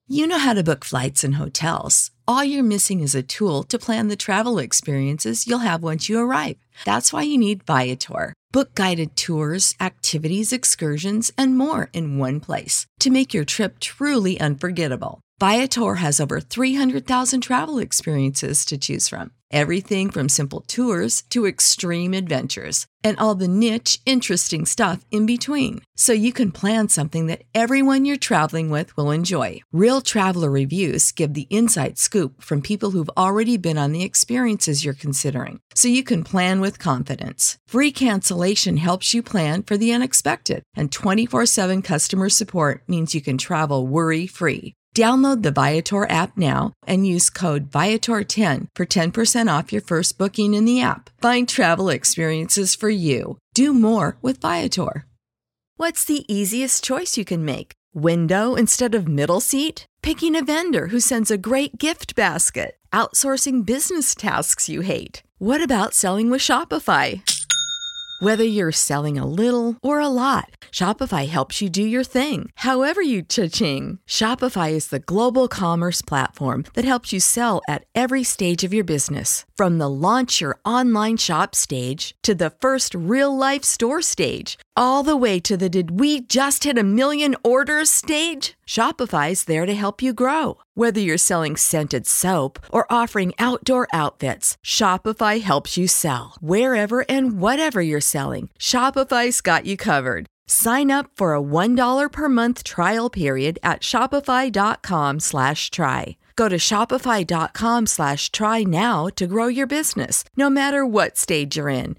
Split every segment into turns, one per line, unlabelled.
You know how to book flights and hotels. All you're missing is a tool to plan the travel experiences you'll have once you arrive. That's why you need Viator. Book guided tours, activities, excursions, and more in one place to make your trip truly unforgettable. Viator has over 300,000 travel experiences to choose from. Everything from simple tours to extreme adventures and all the niche, interesting stuff in between. So you can plan something that everyone you're traveling with will enjoy. Real traveler reviews give the inside scoop from people who've already been on the experiences you're considering. So you can plan with confidence. Free cancellation helps you plan for the unexpected. And 24/7 customer support means you can travel worry-free. Download the Viator app now and use code Viator10 for 10% off your first booking in the app. Find travel experiences for you. Do more with Viator. What's the easiest choice you can make? Window instead of middle seat? Picking a vendor who sends a great gift basket? Outsourcing business tasks you hate? What about selling with Shopify? Whether you're selling a little or a lot, Shopify helps you do your thing, however you cha-ching. Shopify is the global commerce platform that helps you sell at every stage of your business. From the launch your online shop stage to the first real-life store stage, all the way to the did we just hit 1 million orders stage? Shopify's there to help you grow. Whether you're selling scented soap or offering outdoor outfits, Shopify helps you sell. Wherever and whatever you're selling, Shopify's got you covered. Sign up for a $1 per month trial period at shopify.com/try. Go to shopify.com/try now to grow your business, no matter what stage you're in.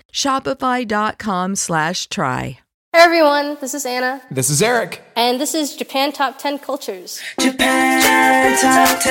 Shopify.com/try.
Hey everyone, this is Anna.
This is Eric.
And this is Japan Top 10 Cultures.
Japan Top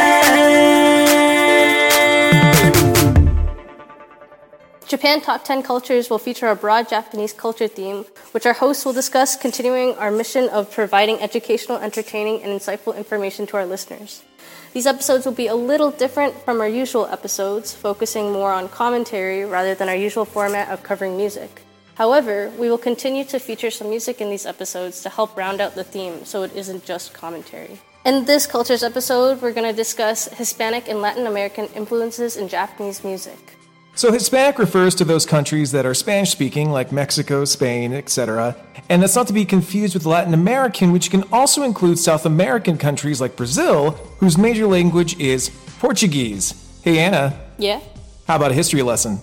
10.
Japan Top 10 Cultures will feature a broad Japanese culture theme, which our hosts will discuss, continuing our mission of providing educational, entertaining, and insightful information to our listeners. These episodes will be a little different from our usual episodes, focusing more on commentary rather than our usual format of covering music. However, we will continue to feature some music in these episodes to help round out the theme so it isn't just commentary. In this Cultures episode, we're going to discuss Hispanic and Latin American influences in Japanese music.
So Hispanic refers to those countries that are Spanish-speaking, like Mexico, Spain, etc. And that's not to be confused with Latin American, which can also include South American countries like Brazil, whose major language is Portuguese. Hey, Anna.
Yeah?
How about a history lesson?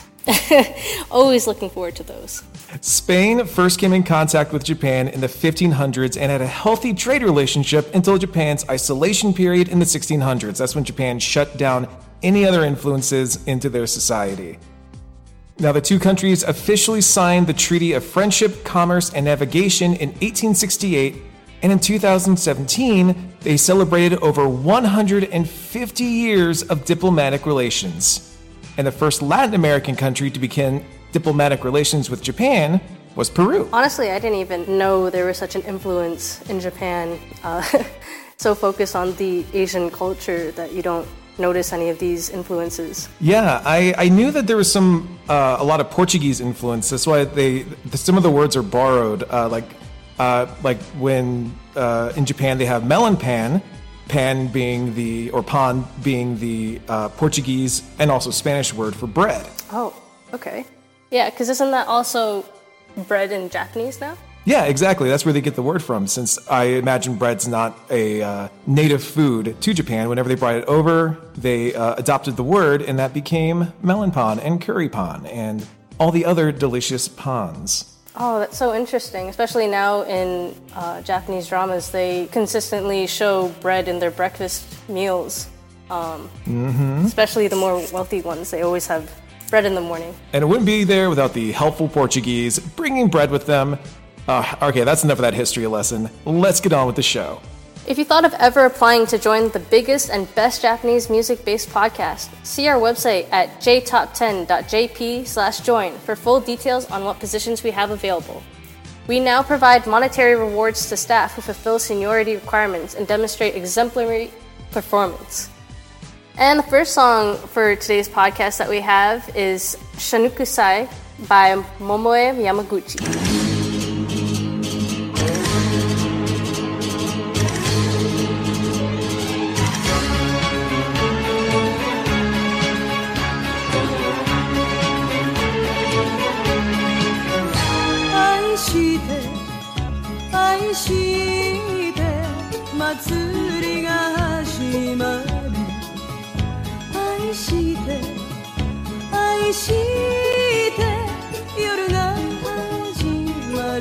Always looking forward to those.
Spain first came in contact with Japan in the 1500s and had a healthy trade relationship until Japan's isolation period in the 1600s. That's when Japan shut down any other influences into their society. Now, the two countries officially signed the Treaty of Friendship, Commerce, and Navigation in 1868, and in 2017, they celebrated over 150 years of diplomatic relations. And the first Latin American country to begin diplomatic relations with Japan was Peru.
Honestly, I didn't even know there was such an influence in Japan, so focused on the Asian culture that you don't notice any of these influences.
Yeah, I knew that there was a lot of Portuguese influence. That's why some of the words are borrowed. Like when in Japan they have melon pan, pan being pan being the Portuguese and also Spanish word for bread.
Oh, okay. Yeah, because isn't that also bread in Japanese now?
Yeah, exactly. That's where they get the word from, since I imagine bread's not a native food to Japan. Whenever they brought it over, they adopted the word, and that became melon pan and curry pan and all the other delicious pans.
Oh, that's so interesting. Especially now in Japanese dramas, they consistently show bread in their breakfast meals. Especially the more wealthy ones, they always have bread in the morning.
And it wouldn't be there without the helpful Portuguese bringing bread with them. Okay, that's enough of that history lesson. Let's get on with the show.
If you thought of ever applying to join the biggest and best Japanese music-based podcast, see our website at jtop10.jp/join for full details on what positions we have available. We now provide monetary rewards to staff who fulfill seniority requirements and demonstrate exemplary performance. And the first song for today's podcast that we have is Shanukusai by Momoe Yamaguchi.
祭りが始まる愛して愛して夜が始まる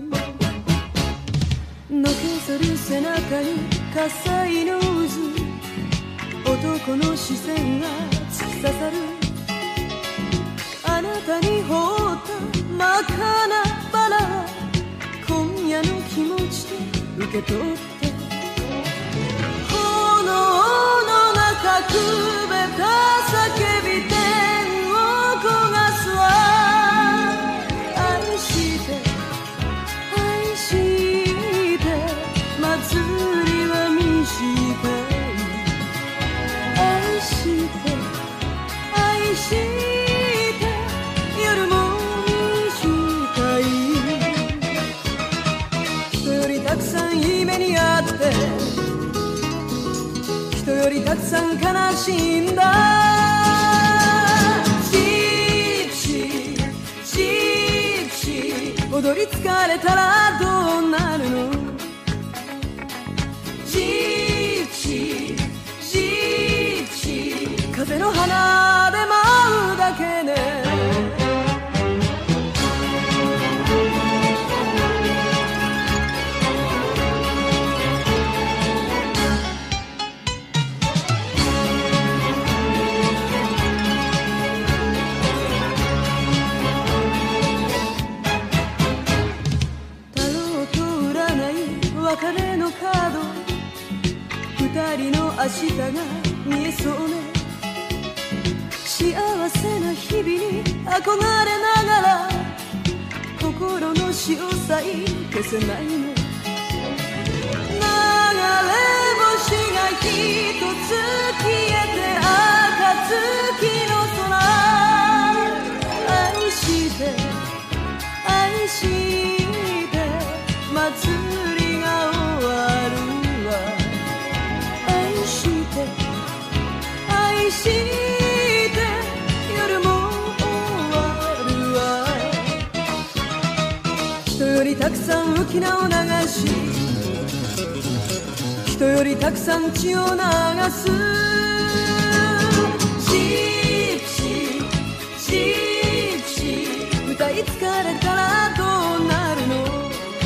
のけぞる背中に火災の渦男の視線が突き刺さるあなたに放った真っ赤なバラ今夜の気持ちで受け取って炎の中くべた叫び天を焦がすわ愛して愛して祭りは短い愛して愛して夜も短い人よりたくさんいい目にあって人よりたくさん悲しいんだジプシージプシー踊り疲れたらどうなるのジプシージプシー風の花で舞うだけね別れのカード二人の明日が見えそうね幸せな日々に憧れながら心の潮さえ消せないね流れ星が一つ消えて暁の空愛して愛して祭り終わるわ愛して愛して夜も終わるわ人よりたくさん浮き名を流し人よりたくさん血を流すジプシージプシー歌い疲れたらどうなるの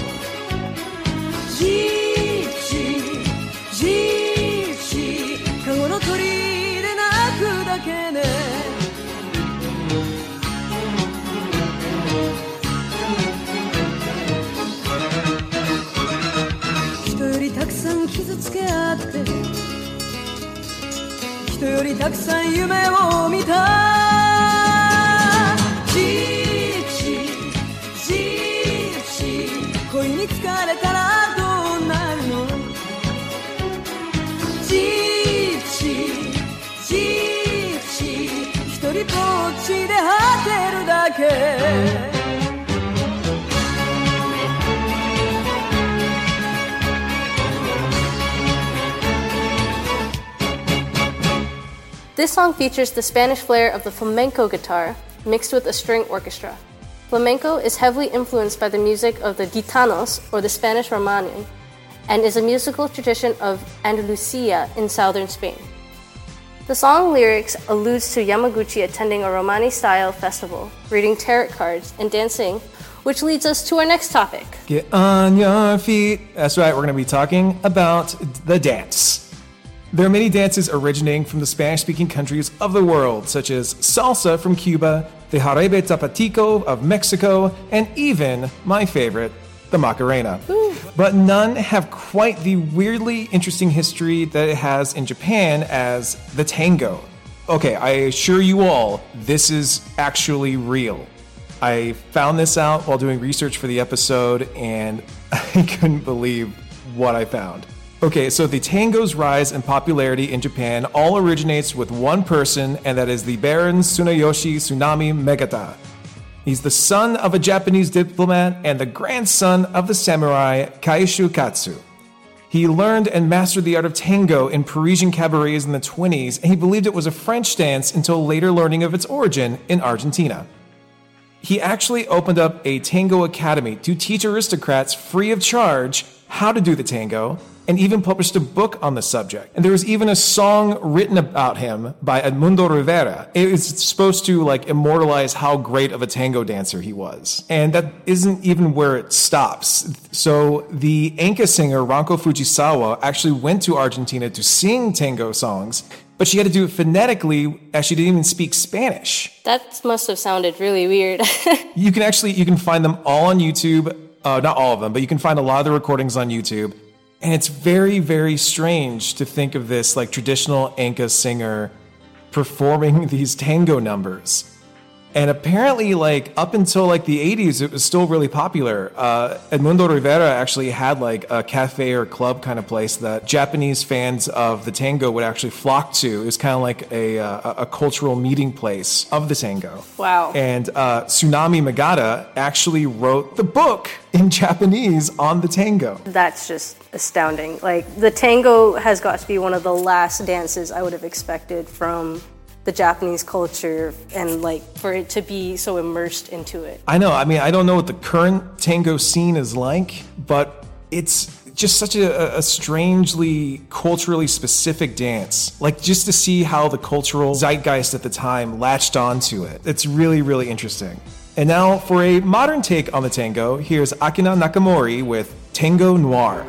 ジプシージプシーカゴの鳥で泣くだけね人よりたくさん傷つけ合って人よりたくさん夢を見たジプシージプシー恋に疲れたら一人ぼっちで果てるだけ
This song features the Spanish flair of the flamenco guitar mixed with a string orchestra. Flamenco is heavily influenced by the music of the Gitanos, or the Spanish Romani, and is a musical tradition of Andalusia in southern Spain. The song lyrics alludes to Yamaguchi attending a Romani-style festival, reading tarot cards, and dancing, which leads us to our next topic.
Get on your feet. That's right, we're going to be talking about the dance. There are many dances originating from the Spanish-speaking countries of the world, such as salsa from Cuba, the Jarabe Tapatico of Mexico, and even, my favorite, the Macarena.
Ooh.
But none have quite the weirdly interesting history that it has in Japan as the tango. Okay, I assure you all, this is actually real. I found this out while doing research for the episode, and I couldn't believe what I found. Okay, so the tango's rise in popularity in Japan all originates with one person, and that is the Baron Tsunayoshi Tsunami Megata. He's the son of a Japanese diplomat and the grandson of the samurai Kaishu Katsu. He learned and mastered the art of tango in Parisian cabarets in the 1920s, and he believed it was a French dance until later learning of its origin in Argentina. He actually opened up a tango academy to teach aristocrats free of charge how to do the tango, and even published a book on the subject. And there was even a song written about him by Edmundo Rivera. It was supposed to like immortalize how great of a tango dancer he was. And that isn't even where it stops. So the Enka singer Ranko Fujisawa actually went to Argentina to sing tango songs, but she had to do it phonetically as she didn't even speak Spanish.
That must have sounded really weird.
You can find them all on YouTube. Not all of them, but you can find a lot of the recordings on YouTube. And it's very, very strange to think of this like traditional Enka singer performing these tango numbers. And apparently, like, up until, like, the 80s, it was still really popular. Edmundo Rivera actually had, like, a cafe or club kind of place that Japanese fans of the tango would actually flock to. It was kind of like a cultural meeting place of the tango.
Wow.
And Tsunami Magata actually wrote the book in Japanese on the tango.
That's just astounding. Like, the tango has got to be one of the last dances I would have expected from the Japanese culture, and like for it to be so immersed into it.
I know. I mean, I don't know what the current tango scene is like, but it's just such a strangely culturally specific dance. Like, just to see how the cultural zeitgeist at the time latched onto it. It's really, really interesting. And now for a modern take on the tango, here's Akina Nakamori with Tango Noir.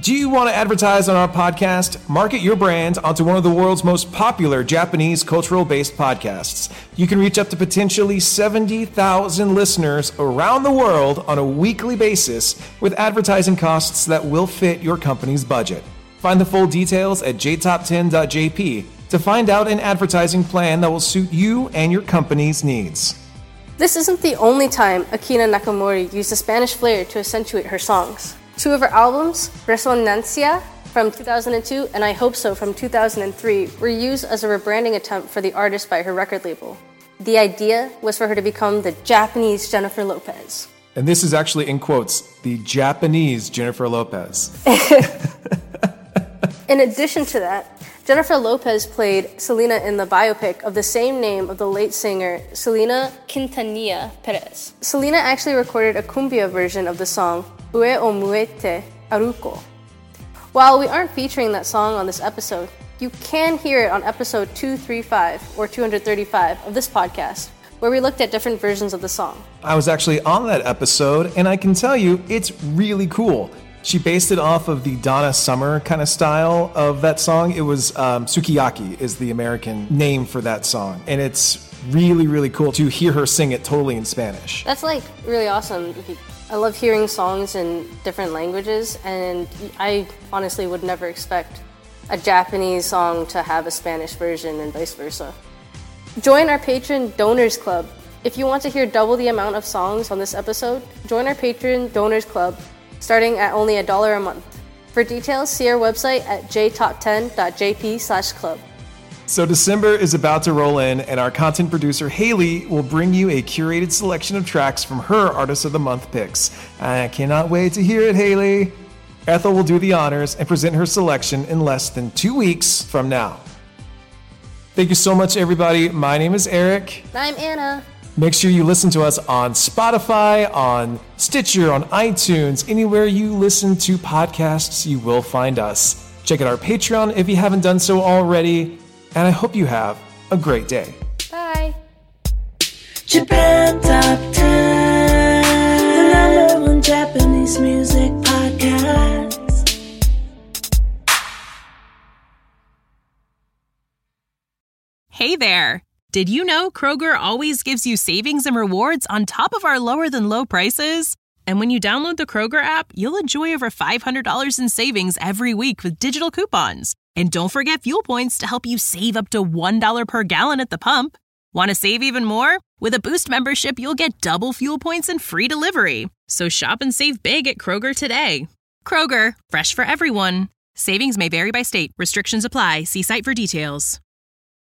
Do you want to advertise on our podcast? Market your brand onto one of the world's most popular Japanese cultural-based podcasts. You can reach up to potentially 70,000 listeners around the world on a weekly basis with advertising costs that will fit your company's budget. Find the full details at jtop10.jp to find out an advertising plan that will suit you and your company's needs.
This isn't the only time Akina Nakamori used a Spanish flair to accentuate her songs. Two of her albums, Resonancia from 2002 and I Hope So from 2003, were used as a rebranding attempt for the artist by her record label. The idea was for her to become the Japanese Jennifer Lopez.
And this is actually in quotes, the Japanese Jennifer Lopez.
In addition to that, Jennifer Lopez played Selena in the biopic of the same name of the late singer Selena Quintanilla Perez. Selena actually recorded a cumbia version of the song Ue o Muete Aruko. While we aren't featuring that song on this episode, you can hear it on episode 235 or 235 of this podcast, where we looked at different versions of the song.
I was actually on that episode, and I can tell you, it's really cool. She based it off of the Donna Summer kind of style of that song. It was Sukiyaki is the American name for that song. And it's really, really cool to hear her sing it totally in Spanish.
That's like really awesome. I love hearing songs in different languages, and I honestly would never expect a Japanese song to have a Spanish version and vice versa. Join our Patreon Donors Club. If you want to hear double the amount of songs on this episode, join our Patreon Donors Club, starting at only $1 a month. For details, see our website at jtop10.jp/club.
So December is about to roll in, and our content producer Haley will bring you a curated selection of tracks from her Artist of the Month picks. I cannot wait to hear it, Haley. Ethel will do the honors and present her selection in less than 2 weeks from now. Thank you so much, everybody. My name is Eric.
And I'm Anna.
Make sure you listen to us on Spotify, on Stitcher, on iTunes. Anywhere you listen to podcasts, you will find us. Check out our Patreon if you haven't done so already. And I hope you have a great day.
Bye.
Japan Top 10, the #1 Japanese music podcast.
Hey there! Did you know Kroger always gives you savings and rewards on top of our lower-than-low prices? And when you download the Kroger app, you'll enjoy over $500 in savings every week with digital coupons. And don't forget fuel points to help you save up to $1 per gallon at the pump. Want to save even more? With a Boost membership, you'll get double fuel points and free delivery. So shop and save big at Kroger today. Kroger, fresh for everyone. Savings may vary by state. Restrictions apply. See site for details.